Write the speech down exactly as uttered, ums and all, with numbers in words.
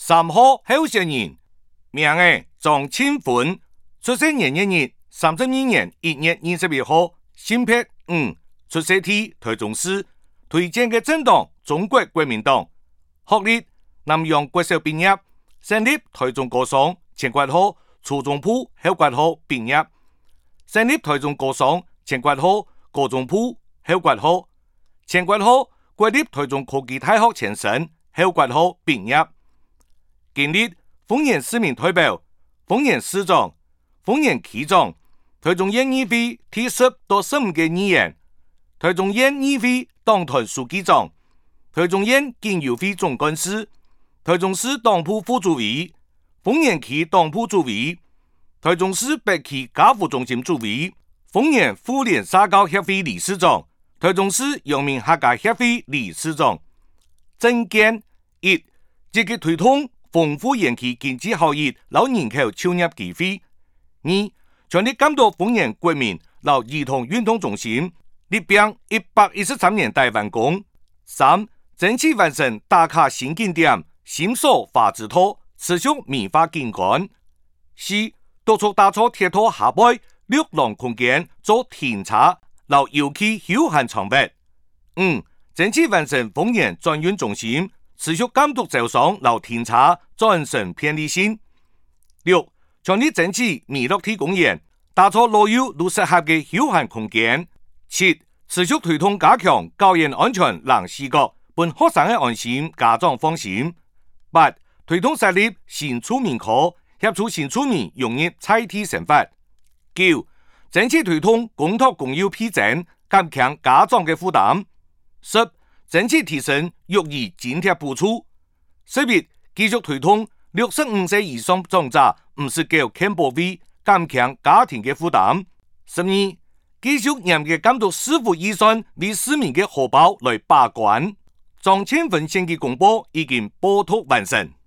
三號候選人，名係張慶芬，出生年月日三十二年一月二十一號，性別五，出生地台中市，推薦嘅政黨中國國民黨，學歷南洋國小畢業，成立台中高商前括號初中部後括號畢業，成立台中高商前括號高中部後括號前括號國立台中科技大學前身後括號畢業，經歷豐原市民代表、豐原市長、豐原區長、台中縣議會第十到十五個議員，台中縣議會黨團書記長，台中縣經友會總幹事，台中市黨部副主委，豐原區黨部主委，台中市北區家福中心主委，豐原婦聯社交協會理事長，台中市陽明客家協會理事長。政見一，積極推動豐富園區經濟效益，老人口就業機會；二，全力監督豐原國民老兒童運動中心，立標一百一十三年代完工；三，爭取完成打卡新景點、新所法治圖，持續美化景觀；四，督促打造鐵道下擺綠廊空間做停車、老遊憩休閒場域；五，爭取完成豐原轉運中心，持續監督招商老停車轉乘便利性；六，全力爭取美樂體公園，打造老幼都適合嘅休閒空間；七，持續推動加強教研安全讓視覺，本學生嘅安心，家長放心；八，推動設立新住民科，協助新住民融入在地生活；九，爭取推動公托公有批准，減輕家長嘅負擔；十，爭取提升育兒津貼補助；十一，繼續推動六十五歲以上長者五十九健保費，減輕家庭嘅負擔；十二，繼續嚴格監督市府預算為市民嘅荷包來把關。張慶芬選舉公報已經報讀完成。